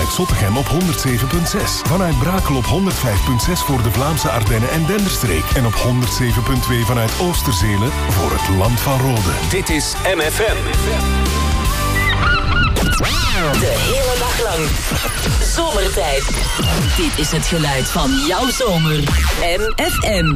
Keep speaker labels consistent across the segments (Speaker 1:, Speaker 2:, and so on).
Speaker 1: vanuit Zottegem op 107.6. Vanuit Brakel op 105.6 voor de Vlaamse Ardennen en Denderstreek. En op 107.2 vanuit Oosterzelen voor het Land van Rode.
Speaker 2: Dit is MFM.
Speaker 3: De hele dag lang. Zomertijd. Dit is het geluid van jouw zomer. MFM.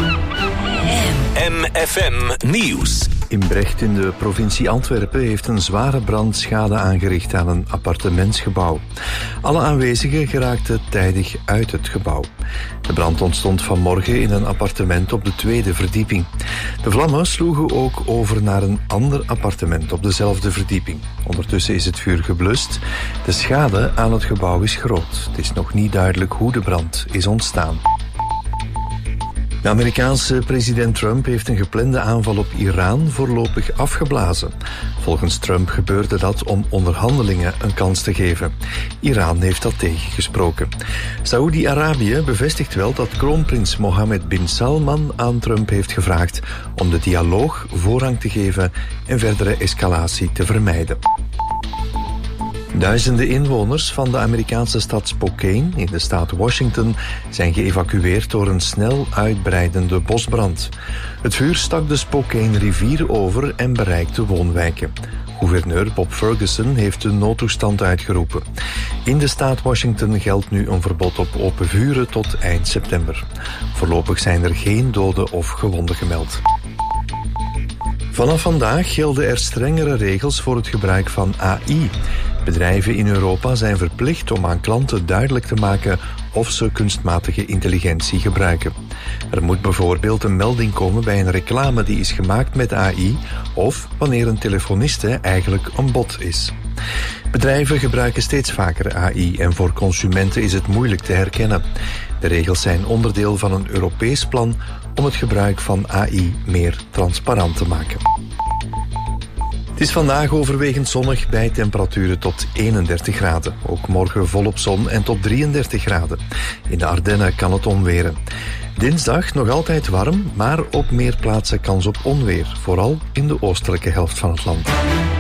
Speaker 2: MFM Nieuws.
Speaker 4: In Brecht in de provincie Antwerpen heeft een zware brand schade aangericht aan een appartementsgebouw. Alle aanwezigen geraakten tijdig uit het gebouw. De brand ontstond vanmorgen in een appartement op de tweede verdieping. De vlammen sloegen ook over naar een ander appartement op dezelfde verdieping. Ondertussen is het vuur geblust. De schade aan het gebouw is groot. Het is nog niet duidelijk hoe de brand is ontstaan. De Amerikaanse president Trump heeft een geplande aanval op Iran voorlopig afgeblazen. Volgens Trump gebeurde dat om onderhandelingen een kans te geven. Iran heeft dat tegengesproken. Saoedi-Arabië bevestigt wel dat kroonprins Mohammed bin Salman aan Trump heeft gevraagd om de dialoog voorrang te geven en verdere escalatie te vermijden. Duizenden inwoners van de Amerikaanse stad Spokane in de staat Washington zijn geëvacueerd door een snel uitbreidende bosbrand. Het vuur stak de Spokane rivier over en bereikte woonwijken. Gouverneur Bob Ferguson heeft de noodtoestand uitgeroepen. In de staat Washington geldt nu een verbod op open vuren tot eind september. Voorlopig zijn er geen doden of gewonden gemeld. Vanaf vandaag gelden er strengere regels voor het gebruik van AI. Bedrijven in Europa zijn verplicht om aan klanten duidelijk te maken of ze kunstmatige intelligentie gebruiken. Er moet bijvoorbeeld een melding komen bij een reclame die is gemaakt met AI of wanneer een telefoniste eigenlijk een bot is. Bedrijven gebruiken steeds vaker AI en voor consumenten is het moeilijk te herkennen. De regels zijn onderdeel van een Europees plan om het gebruik van AI meer transparant te maken. Het is vandaag overwegend zonnig bij temperaturen tot 31 graden. Ook morgen volop zon en tot 33 graden. In de Ardennen kan het onweren. Dinsdag nog altijd warm, maar op meer plaatsen kans op onweer. Vooral in de oostelijke helft van het land.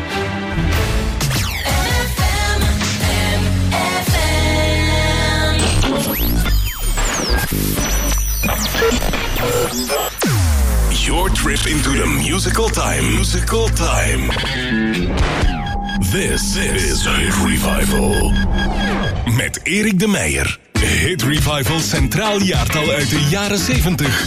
Speaker 1: Your trip into the musical time. Musical time. This is Hit Revival. Met Erik de Meijer. Hit Revival centraal jaartal uit de jaren 70.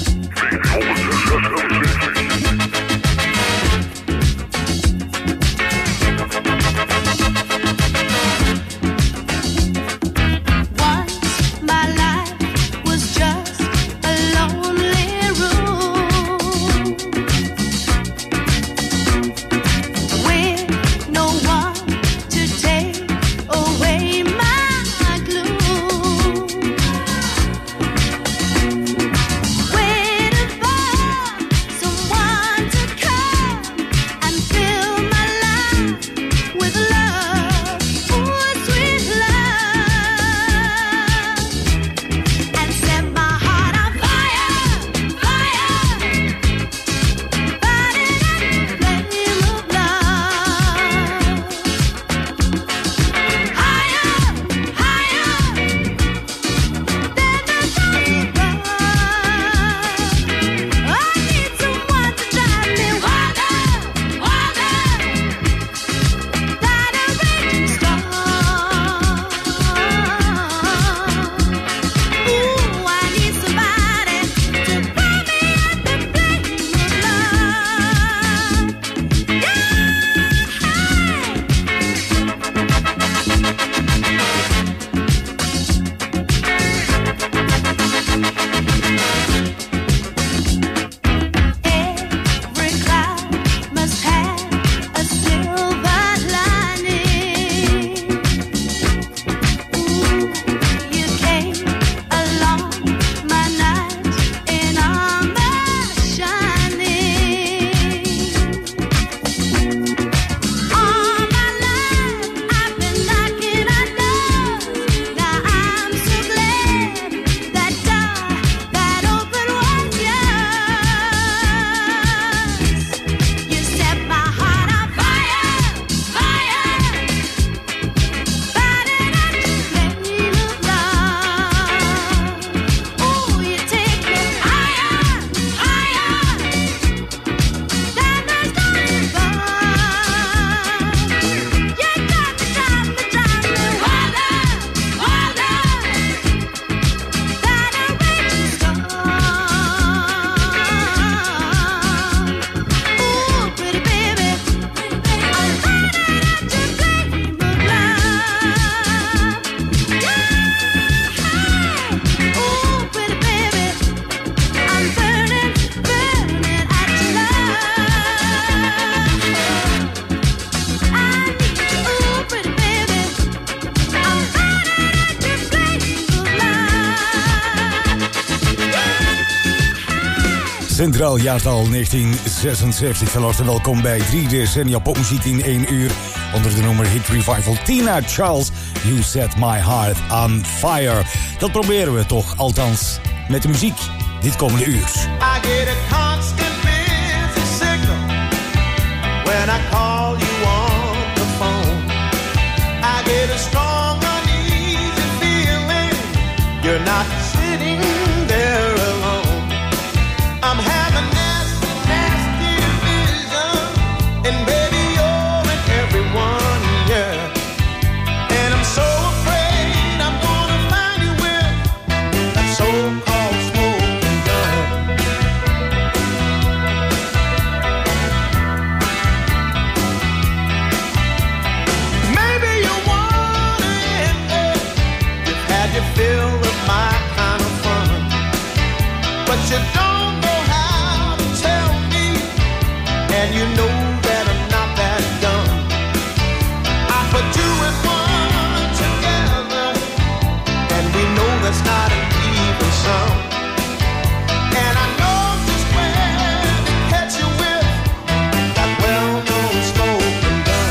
Speaker 5: Centraal jaartal 1976. Van harte welkom bij 3 decennia popmuziek in 1 uur. Onder de noemer Hit Revival. Tina Charles, You Set My Heart on Fire. Dat proberen we toch, althans met de muziek, dit komende uur.
Speaker 6: I get a constant busy signal when I call you on the phone. I get a strong uneasy feeling you're not sitting there alone. I'm having nasty, nasty vision, and baby you're in everyone, yeah. And I'm so afraid I'm gonna find you with that so-called smoking gun. Maybe you wanna end it, you've had your fill of my kind of fun, but you don't know how to tell me, and you know that I'm not that dumb. I put you and one together, and we know that's not an even sum. And I know just where to catch you with that well-known smoking gun.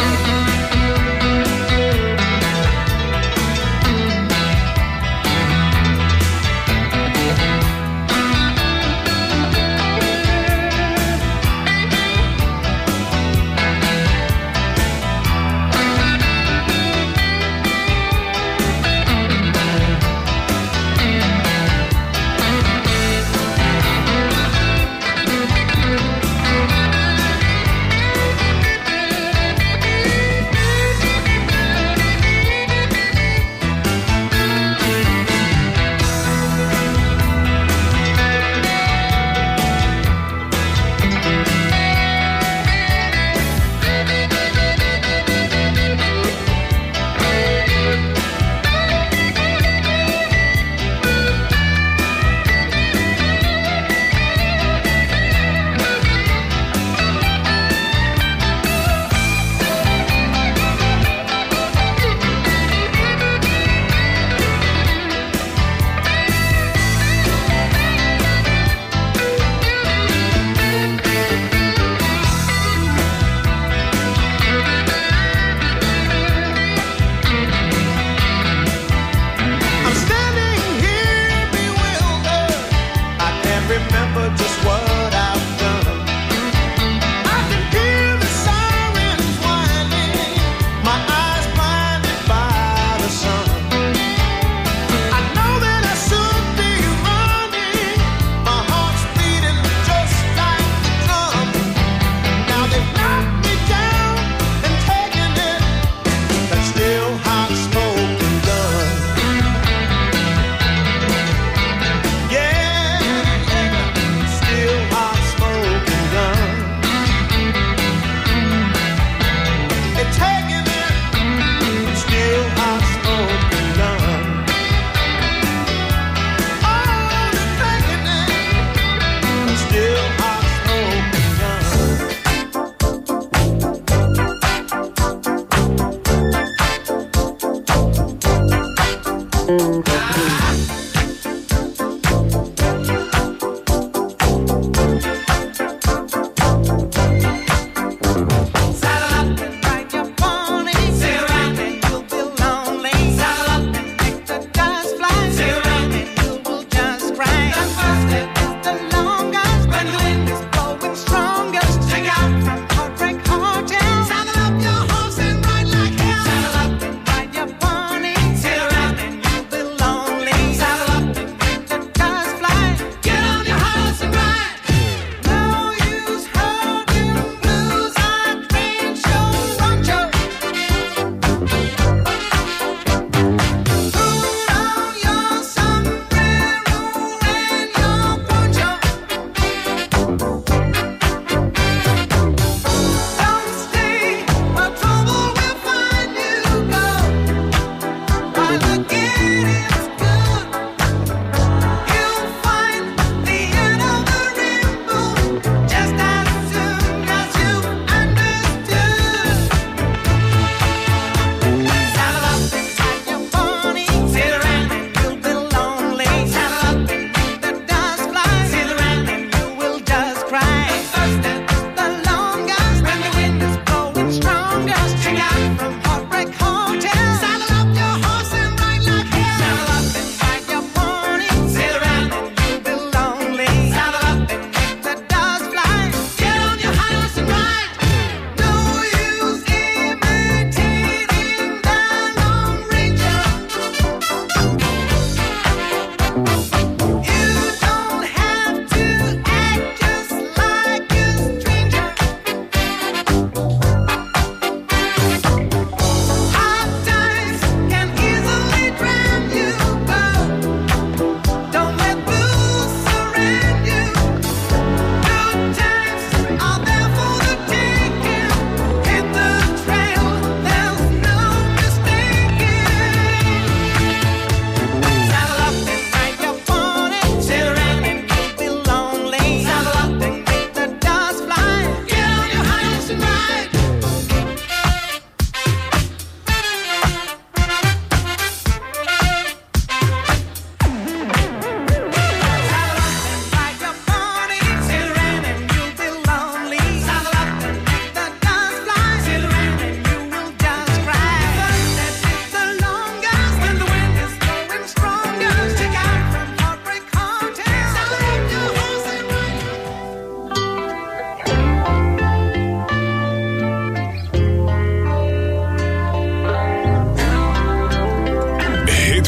Speaker 7: Saddle up and ride your pony. Sail around and you'll be lonely.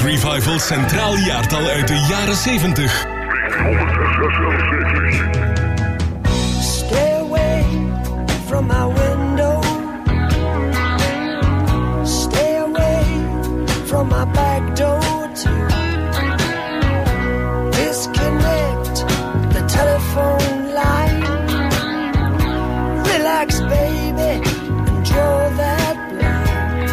Speaker 1: Revival Centraal Jaartal uit de jaren 70.
Speaker 7: Stay away from my window. Stay away from my back door too. Disconnect the telephone line. Relax, baby, and draw that blind.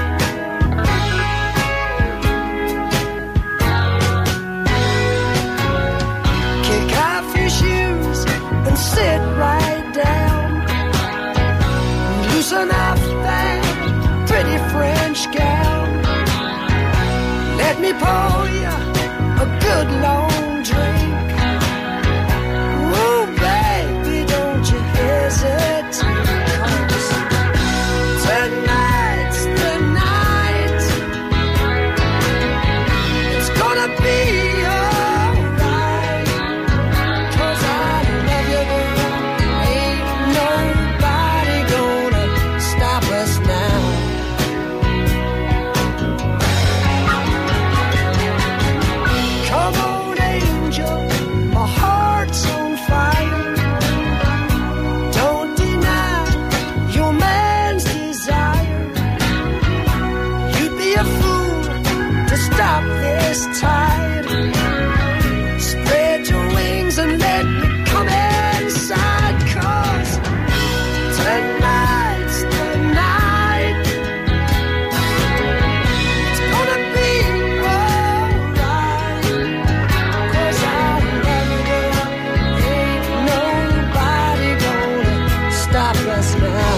Speaker 7: Kick off your shoes and sit right down. Loosen up that pretty French gown. Let me pour you a good long drink. Ooh, baby, don't you hesitate. Tonight's the night. It's gonna be alright. 'Cause I love you, girl. Ain't nobody gonna stop us now. Come on, angel, my heart's on fire. Don't deny your man's desire. You'd be a fool to stop this tide. Spread your wings and let me come inside. 'Cause tonight's the night. It's gonna be alright. 'Cause I love you, girl. Ain't nobody gonna stop us now.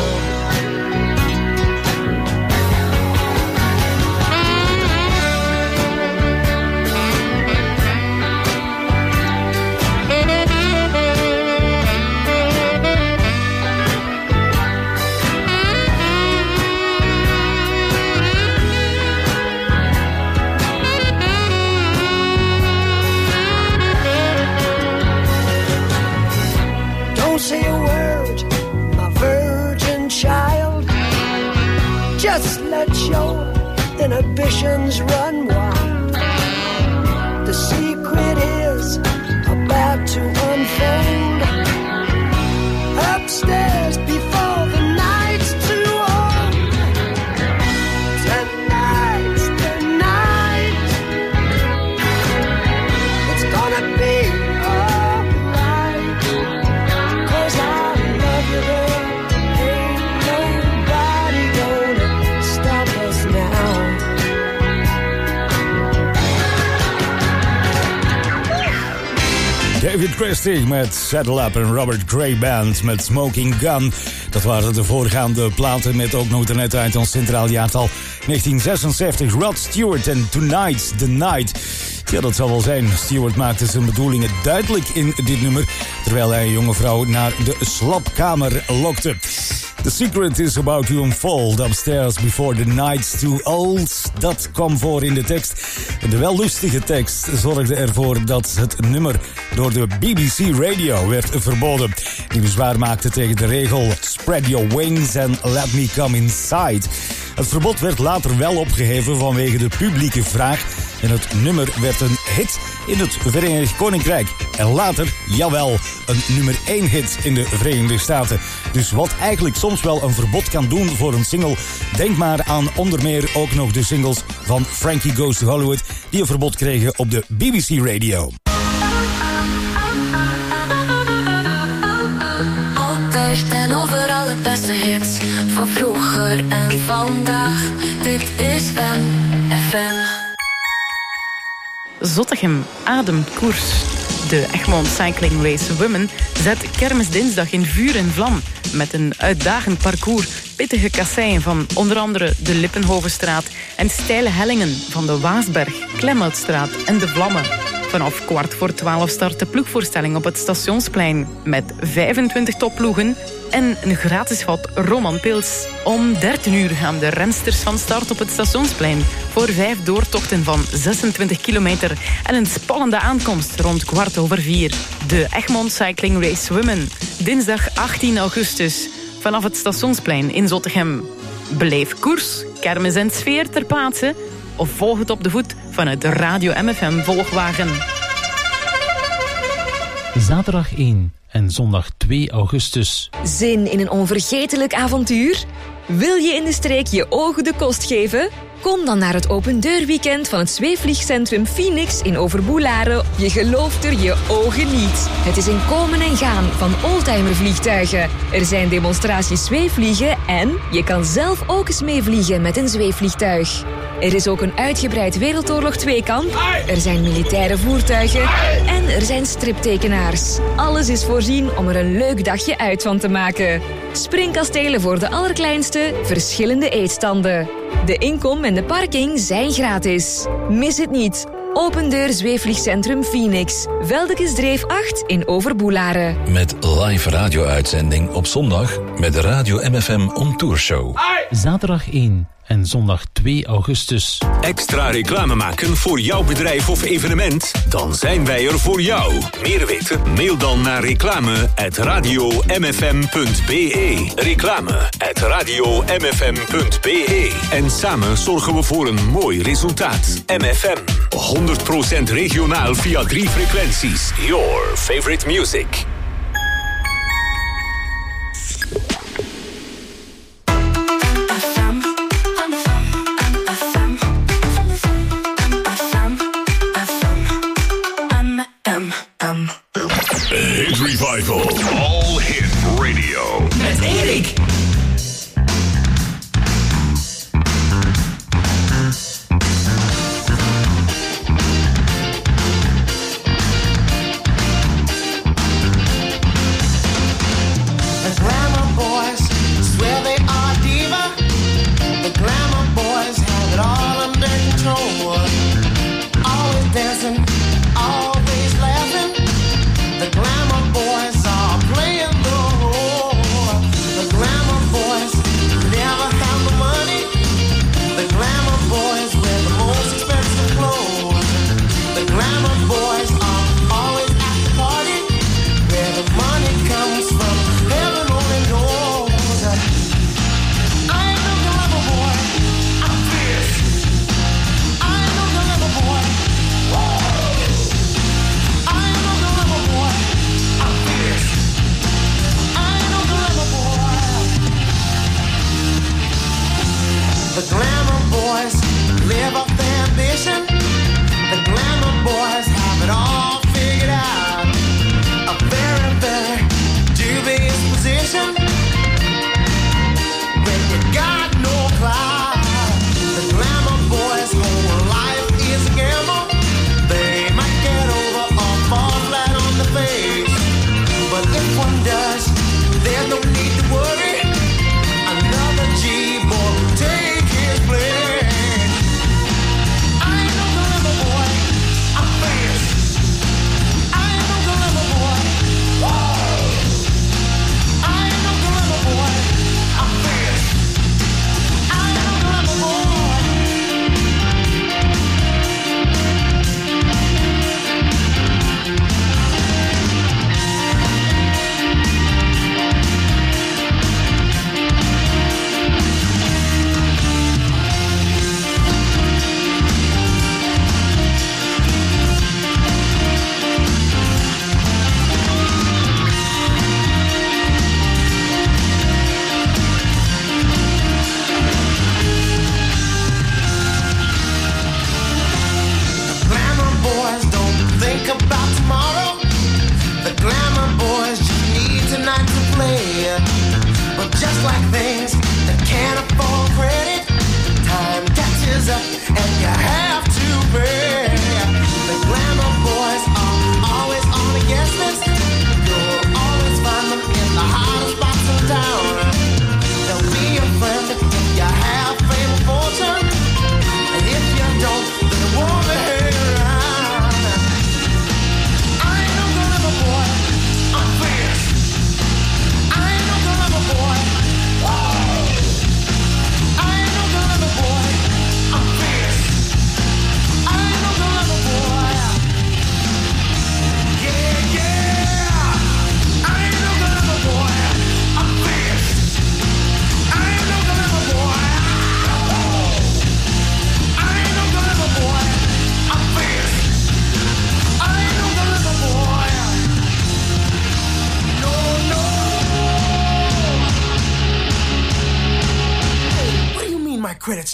Speaker 7: Don't say a word, my virgin child. Just let your inhibitions run wild. The secret is about to unfold. Upstairs before the night's too old. Tonight's the night. It's gonna be alright. 'Cause I love you, girl. Ain't nobody gonna stop us now.
Speaker 5: David Christie met Saddle Up en Robert Cray Band met Smoking Gun. Dat waren de voorgaande platen met ook nog net uit ons centraal jaartal 1976. Rod Stewart en Tonight's the Night. Ja, dat zal wel zijn. Stewart maakte zijn bedoelingen duidelijk in dit nummer, terwijl hij een jonge vrouw naar de slapkamer lokte. The secret is about to unfold upstairs before the night's too old. Dat kwam voor in de tekst. En de wellustige tekst zorgde ervoor dat het nummer door de BBC Radio werd verboden. Die bezwaar maakte tegen de regel Spread your wings and let me come inside. Het verbod werd later wel opgeheven vanwege de publieke vraag. En het nummer werd een hit in het Verenigd Koninkrijk. En later, jawel, een nummer 1 hit in de Verenigde Staten. Dus wat eigenlijk soms wel een verbod kan doen voor een single. Denk maar aan onder meer ook nog de singles van Frankie Goes to Hollywood, die een verbod kregen op de BBC Radio.
Speaker 8: Altijd en overal het beste hits van vroeger en vandaag. Dit is MFM.
Speaker 9: Zottegem ademt koers. De Egmond Cycling Race Women zet kermisdinsdag in vuur en vlam met een uitdagend parcours, pittige kasseien van onder andere de Lippenhovenstraat en steile hellingen van de Waasberg, Klemhoutstraat en de Vlammen. Vanaf 11:15 start de ploegvoorstelling op het Stationsplein met 25 topploegen en een gratis vat Romanpils. Om 13:00 gaan de rensters van start op het Stationsplein voor 5 doortochten van 26 kilometer en een spannende aankomst rond 4:15. De Egmond Cycling Race Women. Dinsdag 18 augustus vanaf het Stationsplein in Zottegem. Beleef koers, kermis en sfeer ter plaatse of volg het op de voet vanuit de Radio MFM volgwagen.
Speaker 10: Zaterdag 1 en zondag 2 augustus.
Speaker 11: Zin in een onvergetelijk avontuur? Wil je in de streek je ogen de kost geven? Kom dan naar het opendeurweekend van het zweefvliegcentrum Phoenix in Overboelaren. Je gelooft er je ogen niet. Het is een komen en gaan van oldtimervliegtuigen. Er zijn demonstraties zweefvliegen en je kan zelf ook eens meevliegen met een zweefvliegtuig. Er is ook een uitgebreid Wereldoorlog 2-kamp. Er zijn militaire voertuigen. En er zijn striptekenaars. Alles is voorzien om er een leuk dagje uit van te maken. Springkastelen voor de allerkleinste, verschillende eetstanden. De inkom en de parking zijn gratis. Mis het niet. Open deur zweefvliegcentrum Phoenix. Veldekesdreef 8 in Overboelaren.
Speaker 12: Met live radio-uitzending op zondag met de Radio MFM On Tour Show.
Speaker 10: Zaterdag 1 en zondag 2 augustus.
Speaker 2: Extra reclame maken voor jouw bedrijf of evenement? Dan zijn wij er voor jou. Meer weten? Mail dan naar reclame@radiomfm.be. Reclame@radiomfm.be. En samen zorgen we voor een mooi resultaat. MFM. 100% regionaal via 3 frequenties. Your favorite music.
Speaker 1: Hit Revival. All Hit Radio.
Speaker 3: Met Erik.
Speaker 6: The glamour boys swear they are diva. The glamour boys have it all under control. Always dancing, always laughing. The glamour boys are playing the role. The glamour boys never have the money. The glamour boys wear the most expensive clothes. The glamour boys are always at the party. Where the money comes from, heaven only knows. I ain't no glamour boy, I'm fierce. I ain't no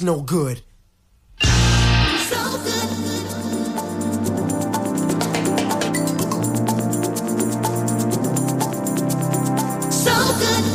Speaker 13: no good.
Speaker 14: So good. So good.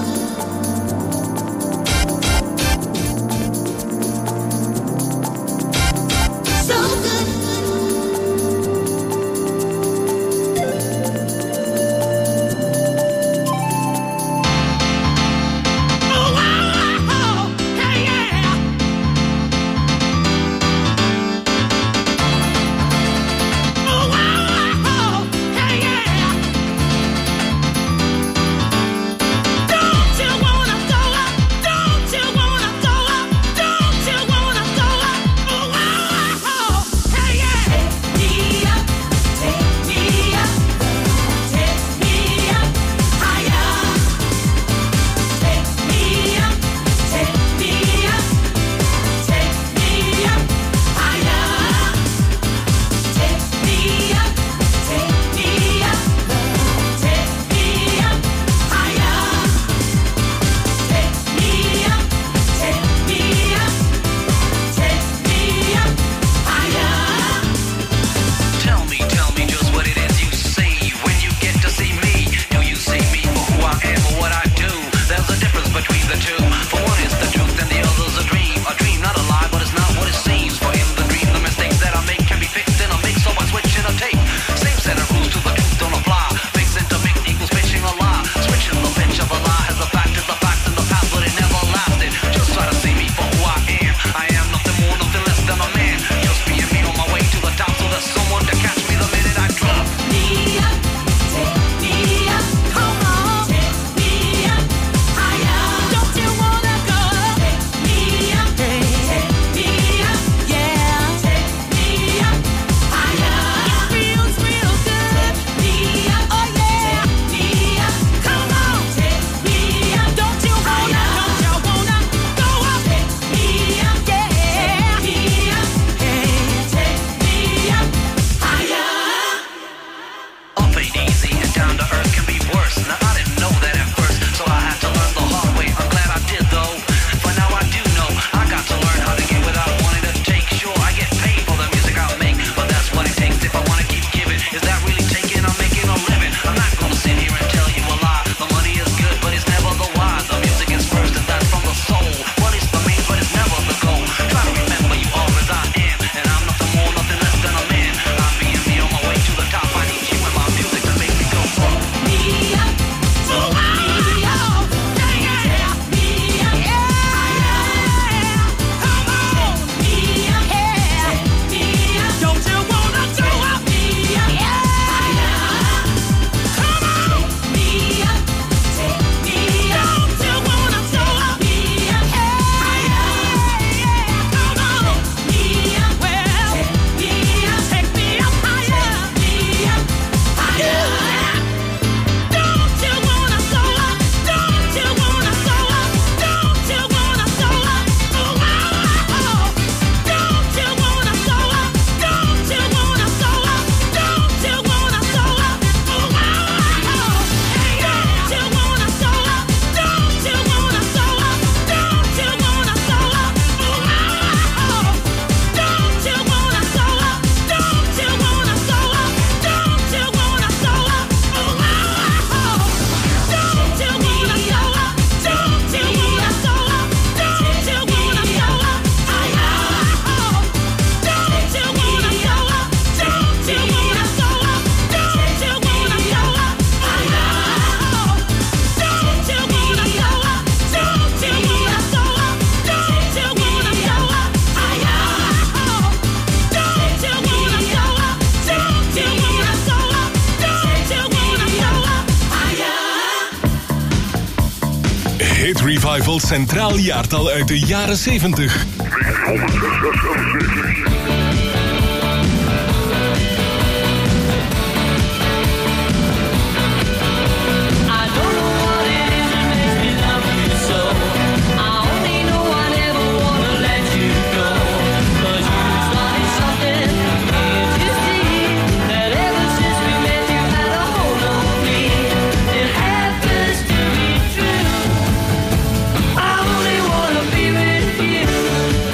Speaker 1: Hit Revival Centraal Jaartal uit de jaren 70.
Speaker 14: I only wanna be with you.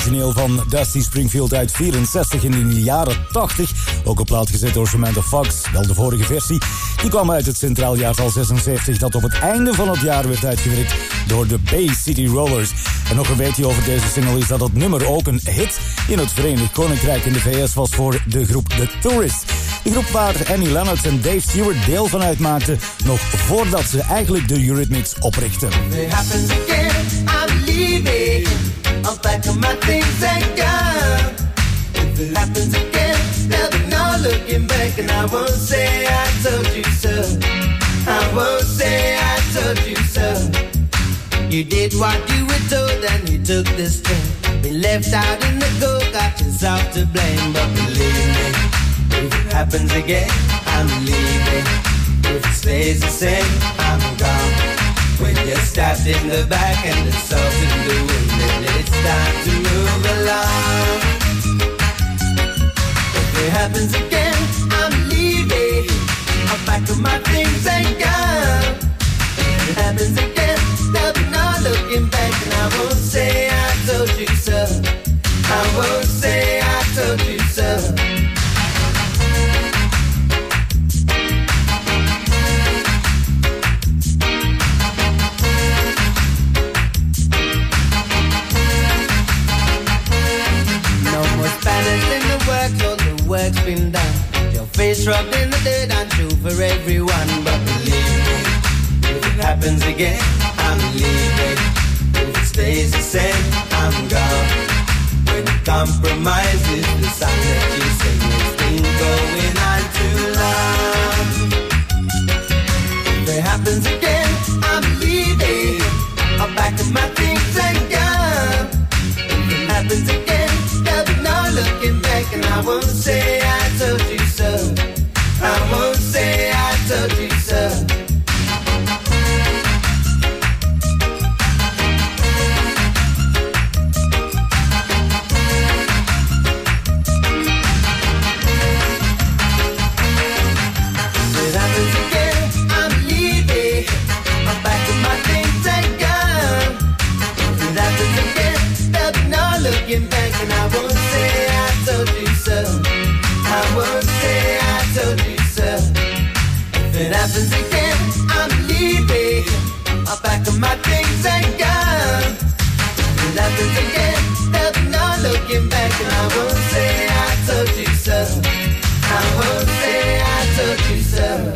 Speaker 5: origineel van Dusty Springfield uit 64 in de jaren 80. Ook op plaat gezet door Samantha Fox, wel de vorige versie. Die kwam uit het centraal jaartal 76 dat op het einde van het jaar werd uitgewerkt door de Bay City Rollers. En nog een beetje over deze single is dat het nummer ook een hit in het Verenigd Koninkrijk in de VS was voor de groep The Tourists. De groep waar Annie Lennox en Dave Stewart deel van uitmaakten, nog voordat ze eigenlijk de Eurythmics oprichtten.
Speaker 6: It happens again, I'm leaving. I'll pack up my things and go. If it happens again, there'll be no looking back, and I won't say I told you so. I won't say I told you so. You did what you were told and you took the step. Been left out in the cold, got yourself to blame. But believe me, if it happens again, I'm leaving. If it stays the same, I'm gone. When you're stabbed in the back and the salt in the wind, then it's time to move along. If it happens again, I'm leaving. I'll pack up my things and go. If it happens again, there'll be no looking back, and I won't say I told you so. I won't say I told you so. Spanish in the works, all the work's been done. Your face rubbed in the dirt, I'm true for everyone. But believe me, if it happens again, I'm leaving. If it stays the same, I'm gone. When compromise is the song that you sing, it's been going on too long. If it happens again, I'm leaving. I'll pack up my things and go. If it happens again, there'll be no looking back, and I won't say I told you so. I won't say I told you so. If it happens again, I'm leaving. I'll pack up my things and go. If it happens again, there'll be no looking back, and I won't say I told you so. I won't say I told you so. If it happens again, I'm leaving. I'll pack up my things and go. If it happens again, there'll be no looking back, and I won't say I told you so. I won't say I told you so.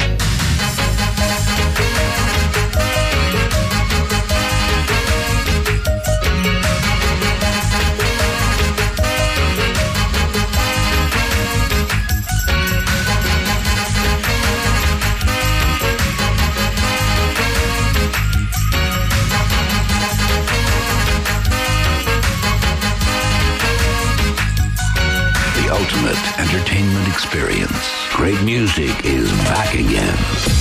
Speaker 13: Ultimate entertainment experience. Great music is back again.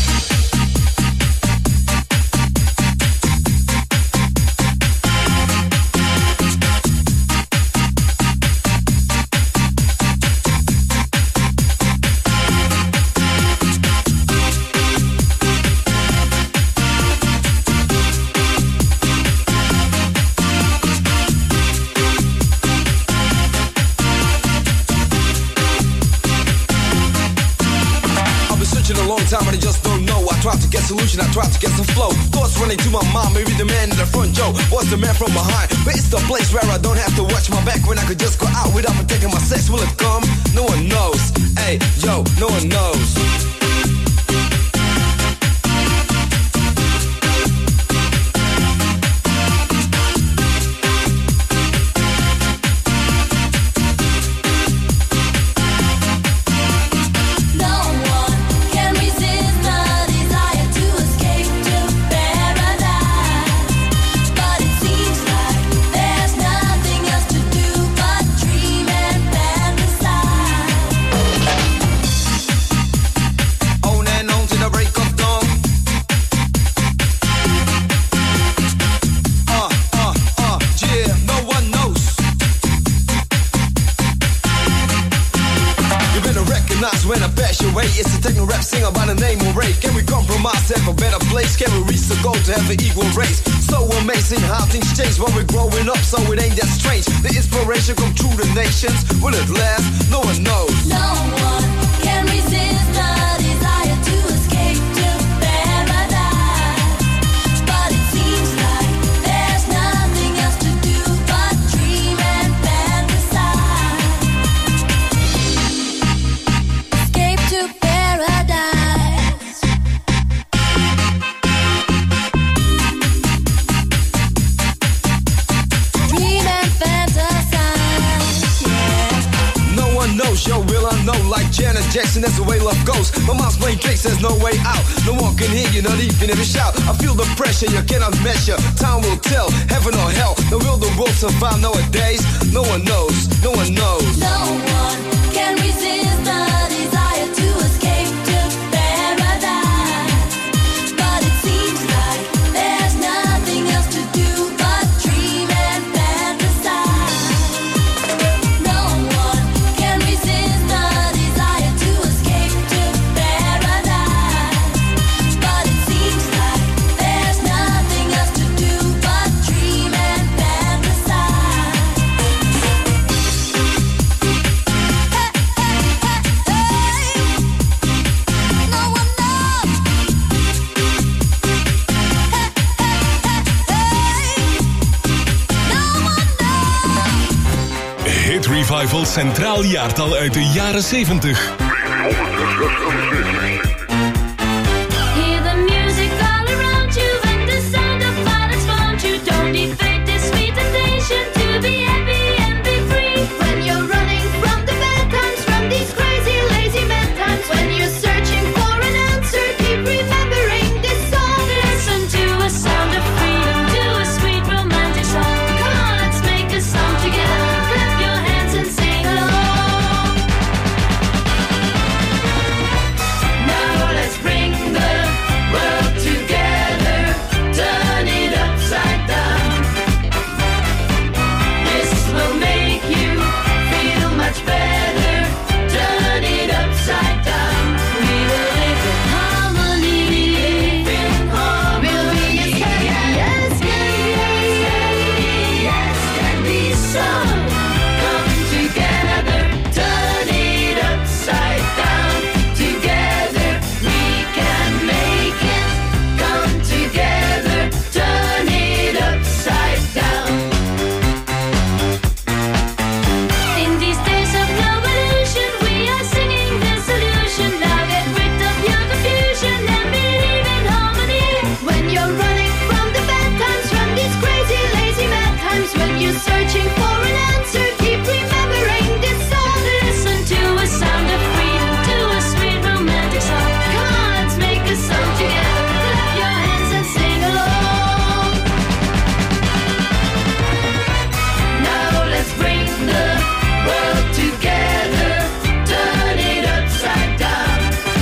Speaker 15: Solution, I tried to get some flow. Thoughts running to my mind, maybe the man in the front, Joe was the man from behind. But it's the place where I don't have to watch my back, when I could just go out without protecting my sex. Will it come? No one knows. Hey, yo, no one knows.
Speaker 8: Fantasize.
Speaker 15: recognize when I pass your way. It's a techno rap singer by the name of Ray. Can we compromise, have a better place? Can we reach the goal to have an equal race? So amazing how things change when we're growing up, so it ain't that strange. The inspiration come through the nations. Will it last? No one knows.
Speaker 14: No one can resist the desire to escape to paradise. But it seems like there's nothing else to do but dream and fantasize. Escape to paradise. Dream and fantasize, yeah.
Speaker 15: No one knows, yo, will I know? Like Janet Jackson, that's the way love goes. My mom's playing tricks, there's no way out. No one can hear you, not even if you shout. I feel the pressure, you cannot measure. Time will tell, heaven or hell. Now will the world survive nowadays? No one knows, no one knows.
Speaker 14: No one can resist the desire to escape to paradise. But it seems like there's nothing else to do but dream and fantasize. No one can resist the desire to escape to paradise. But it seems like there's nothing else to do but dream and fantasize. No one knows. No one knows.
Speaker 1: Hit Revival Centraal Jaartal uit de jaren 70.
Speaker 14: Hear the music all around you and the sound of violence found you. Don't defeat this sweet temptation to be happy and be free. When you're running from the bad times, from these crazy, lazy bad times. When you're searching for an answer, keep remembering this song. Listen to a sound of freedom, to a sweet romantic song. Come on, let's make a song together. Clap your hands and sing along. Now let's bring the world together, turn it upside down. This will make you feel much better, turn it upside down. We will live in harmony, we'll be as happy as can be so. Come together, turn it upside down. Together we can make it. Come together, turn it upside down. In these days of revolution, we are singing the solution. Now get rid of your confusion and believe in harmony. When you're running from the bad times, from these crazy, lazy mad times. When you're searching for an answer, keep remembering this song. Listen to a sound of freedom, to a sweet romantic song. Come on, let's make a song together. Clap your hands and sing along. Now let's bring the world together, turn it upside down.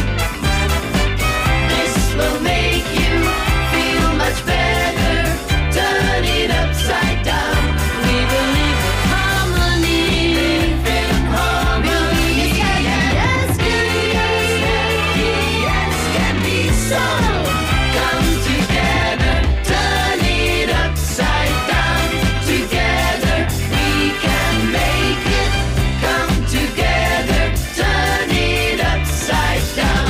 Speaker 14: This will make you feel much better, turn it upside down. We will live in harmony, we'll be as can be so. Come together, turn it upside down. Together we can make it. Come together, turn it upside down.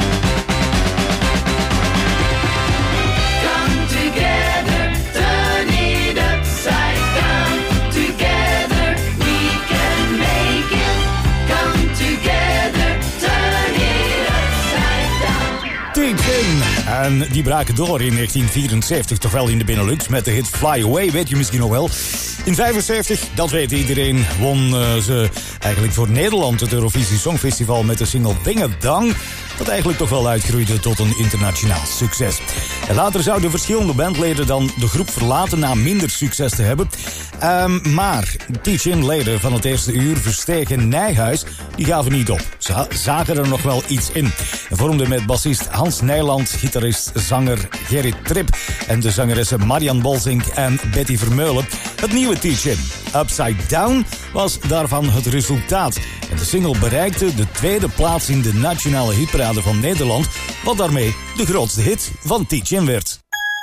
Speaker 14: Come together, turn it upside down. Together we can make it. Come together, turn it upside down.
Speaker 5: Teach-In. En die braken door in 1974, toch wel in de Benelux, met de hit Fly Away, weet je misschien nog wel. In 75, dat weet iedereen, won ze eigenlijk voor Nederland het Eurovisie Songfestival met de single Ding-a-Dang, dat eigenlijk toch wel uitgroeide tot een internationaal succes. En later zouden verschillende bandleden dan de groep verlaten na minder succes te hebben. Maar Teach-In leden van het eerste uur, Versteeg en Nijhuis, die gaven niet op. Ze zagen er nog wel iets in. En vormden met bassist Hans Nijland, gitarist, zanger Gerrit Tripp en de zangeressen Marian Bolzink en Betty Vermeulen het nieuwe Teach-In. Upside Down was daarvan het resultaat. En de single bereikte de tweede plaats in de nationale hitparade van Nederland, wat daarmee de grootste hit van Teach-In werd.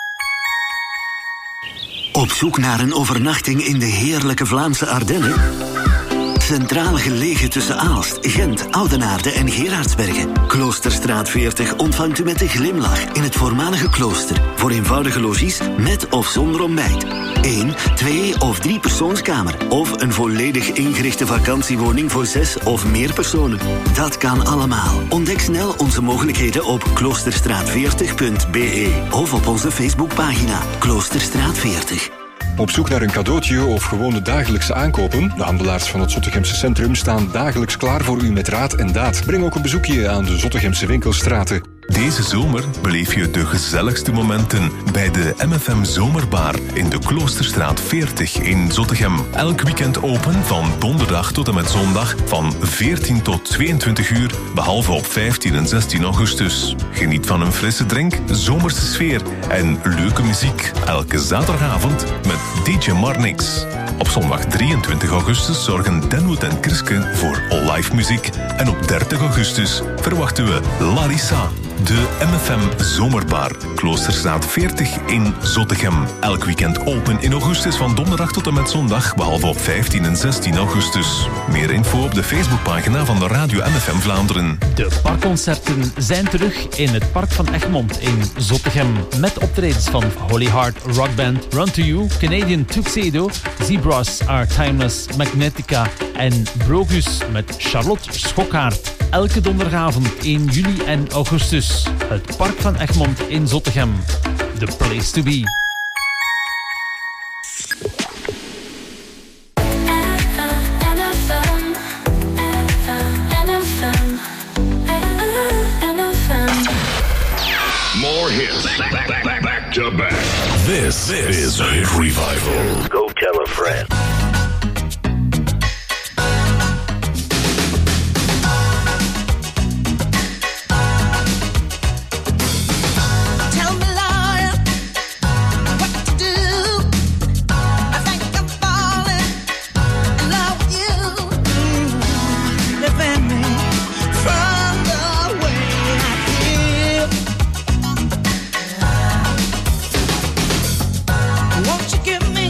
Speaker 16: Op zoek naar een overnachting in de heerlijke Vlaamse Ardennen? Centraal gelegen tussen Aalst, Gent, Oudenaarde en Gerardsbergen. Kloosterstraat 40 ontvangt u met een glimlach in het voormalige klooster. Voor eenvoudige logies met of zonder ontbijt. 1, 2 of 3 persoonskamer. Of een volledig ingerichte vakantiewoning voor 6 of meer personen. Dat kan allemaal. Ontdek snel onze mogelijkheden op kloosterstraat40.be of op onze Facebookpagina Kloosterstraat 40.
Speaker 17: Op zoek naar een cadeautje of gewone dagelijkse aankopen? De handelaars van het Zottegemse Centrum staan dagelijks klaar voor u met raad en daad. Breng ook een bezoekje aan de Zottegemse winkelstraten.
Speaker 1: Deze zomer beleef je de gezelligste momenten bij de MFM Zomerbar in de Kloosterstraat 40 in Zottegem. Elk weekend open van donderdag tot en met zondag van 14 tot 22 uur, behalve op 15 en 16 augustus. Geniet van een frisse drink, zomerse sfeer en leuke muziek. Elke zaterdagavond met DJ Marnix. Op zondag 23 augustus zorgen Denwood en Kriske voor live muziek. En op 30 augustus verwachten we Larissa. De MFM Zomerbar, Kloosterstraat 40 in Zottegem. Elk weekend open in augustus van donderdag tot en met zondag, behalve op 15 en 16 augustus. Meer info op de Facebookpagina van de Radio MFM Vlaanderen.
Speaker 10: De parkconcerten zijn terug in het Park van Egmond in Zottegem. Met optredens van Holy Heart Rock Band, Run to You, Canadian Tuxedo, Zebras Are Timeless, Magnetica en Brogus met Charlotte Schokkaert. Elke donderdagavond in juli en augustus. Het Park van Egmond in Zottegem. The place to be.
Speaker 13: More hits. Back to back.
Speaker 1: This is Hit Revival.
Speaker 13: Go tell a friend.
Speaker 7: Won't you give me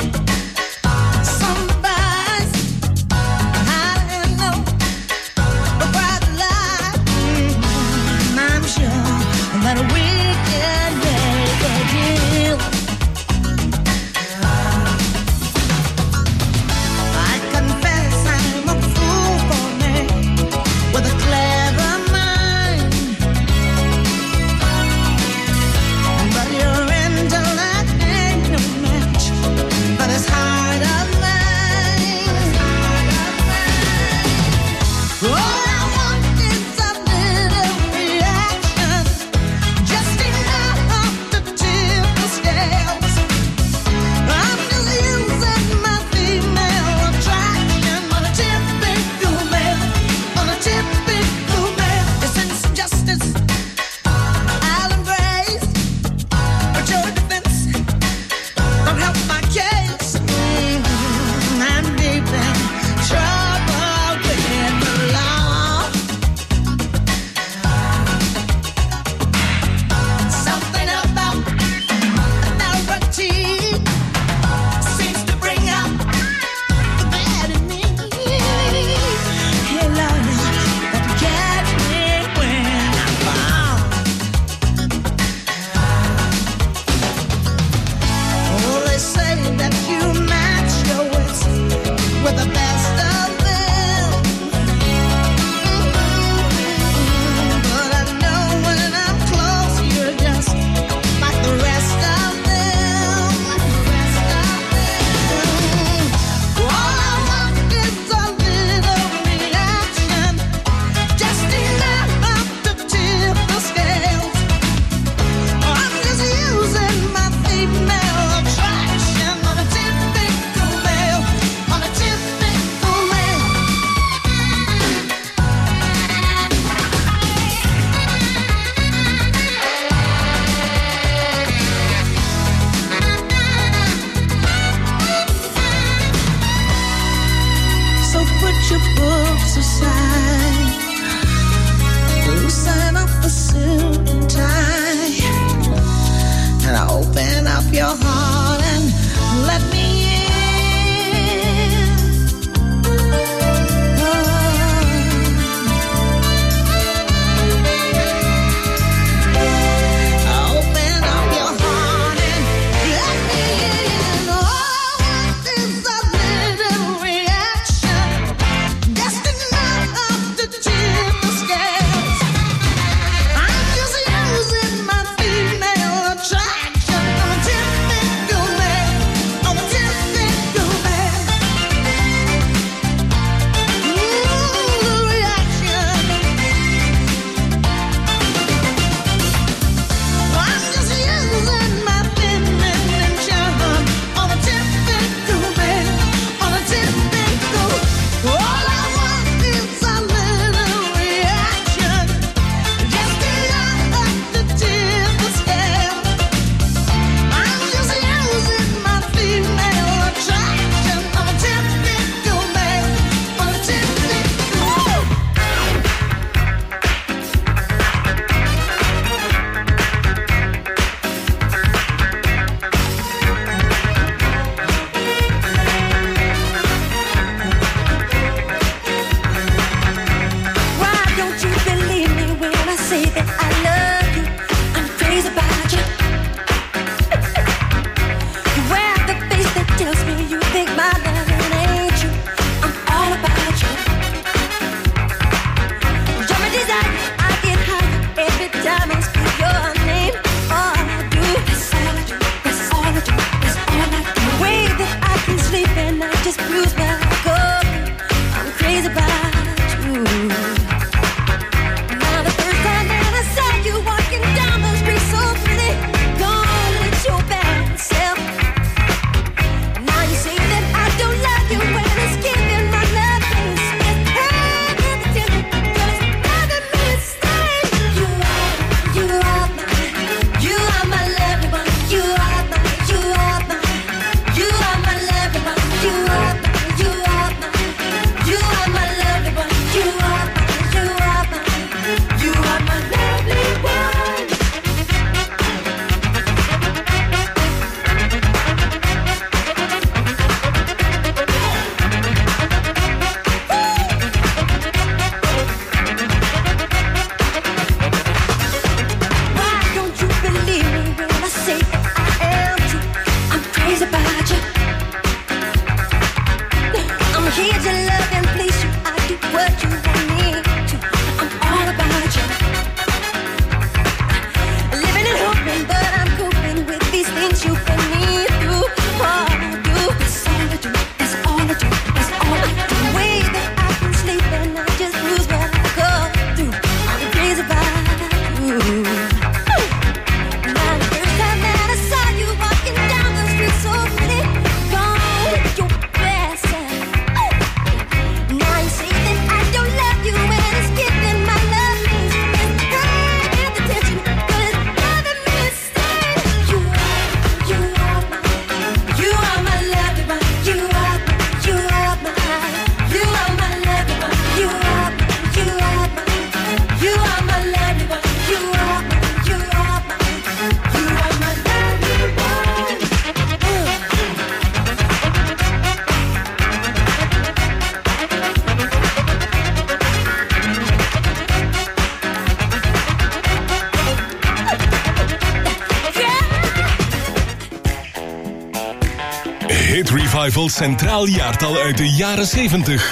Speaker 1: Revival Centraal Jaartal uit de jaren 70.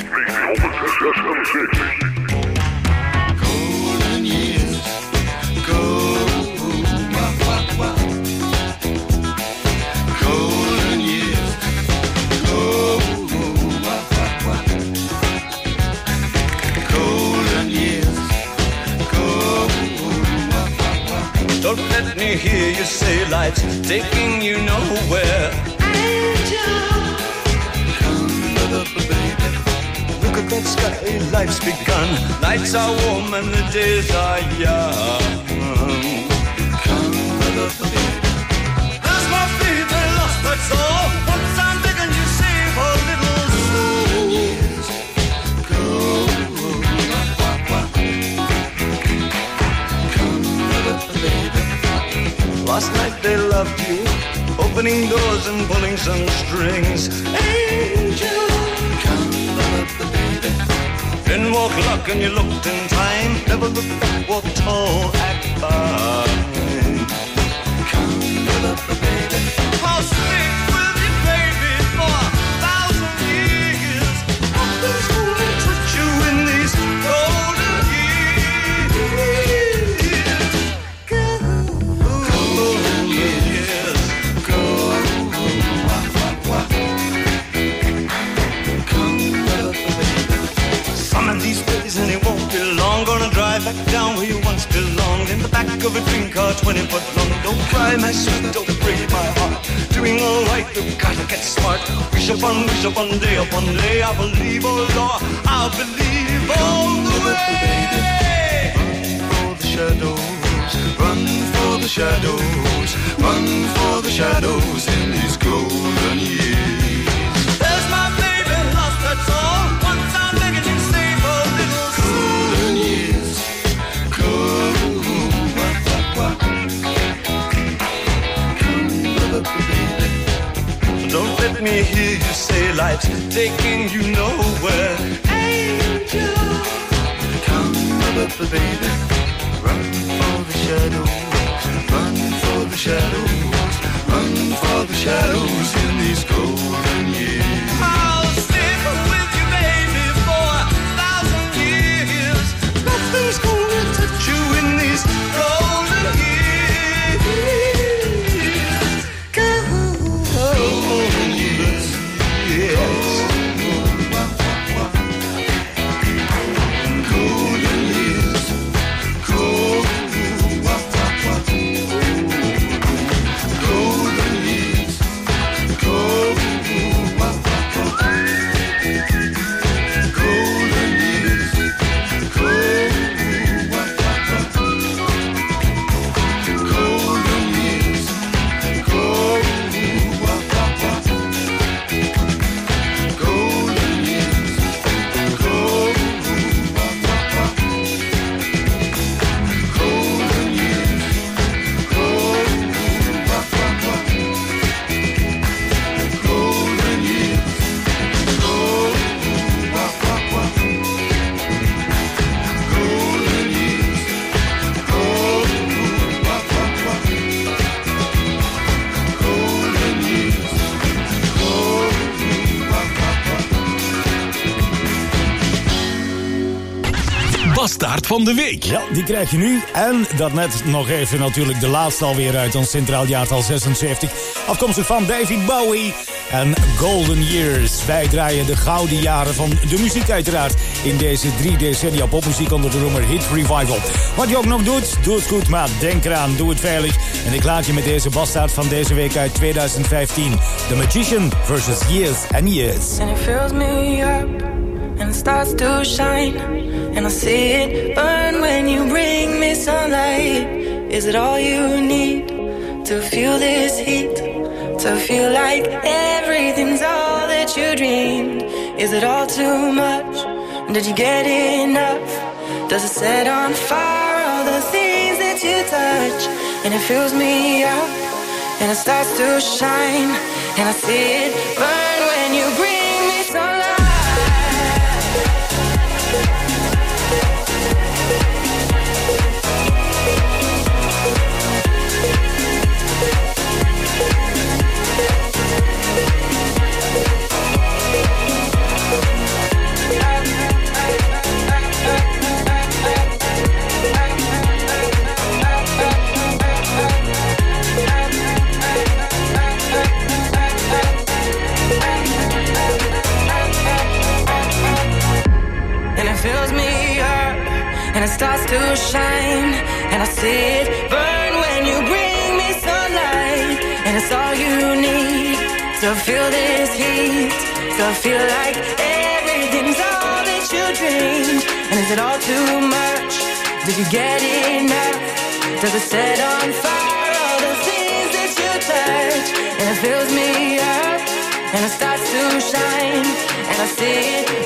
Speaker 6: Golden years, golden years, golden years, Don't let me hear you say life's taking you nowhere. Angel, come up, baby. Look at that sky, life's begun. Nights are warm and the days are young. Come up, baby. There's my baby lost, that's all. Once I'm begging you, save a little soul. Years go. Come up, baby. Last night they loved you, opening doors and pulling some strings. Angel, come up, baby. Then walk luck and you looked in time. Never look back, walk tall, act fine. Come up, baby. I'll stick with you, baby, for 1,000 years. Nothing's gonna touch you in these golden years. Golden years, golden. Come up, baby. Some of these days and it won't be long. Gonna drive back down where you once belonged. In the back of a dream car, 20 foot long. Don't cry, my sweet, don't break my heart. Doing all right, you've gotta get smart. Wish upon day, I believe, oh Lord, I'll believe all the way. Run for the shadows, run for the shadows, run for the shadows in these golden years. There's my baby lost, that's all. Once I'm begging you, save a little golden years. Don't let me hear you say life's taking you nowhere. Angel, come up, baby. Run for the shadows, run for the shadows, run for the shadows in these golden years. I'll stick with you, baby, for 1,000 years. Nothing's gonna touch you in these golden years. Golden years, yes. Golden years, golden years,
Speaker 1: Bastaard van de week.
Speaker 5: Ja, die krijg je nu. En daarnet nog even natuurlijk de laatste alweer uit ons Centraal Jaartal 76. Afkomstig van David Bowie en Golden Years. Wij draaien de gouden jaren van de muziek uiteraard in deze 3 decennia popmuziek onder de noemer Hit Revival. Wat je ook nog doet, doe het goed, maar denk eraan, doe het veilig. En ik laat je met deze bastaard van deze week uit 2015. The Magician versus Years and Years.
Speaker 18: And it fills me up and it starts to shine. And I see it burn when you bring me sunlight. Is it all you need to feel this heat? To feel like everything's all that you dreamed? Is it all too much? Did you get enough? Does it set on fire all the things that you touch? And it fills me up and it starts to shine. And I see it burn when you bring me sunlight. and it starts to shine, and I see it burn when you bring me sunlight, and it's all you need to feel this heat, to feel like everything's all that you dreamed. And is it all too much? Did you get enough? Does it set on fire all the things that you touch? And it fills me up, and it starts to shine, and I see it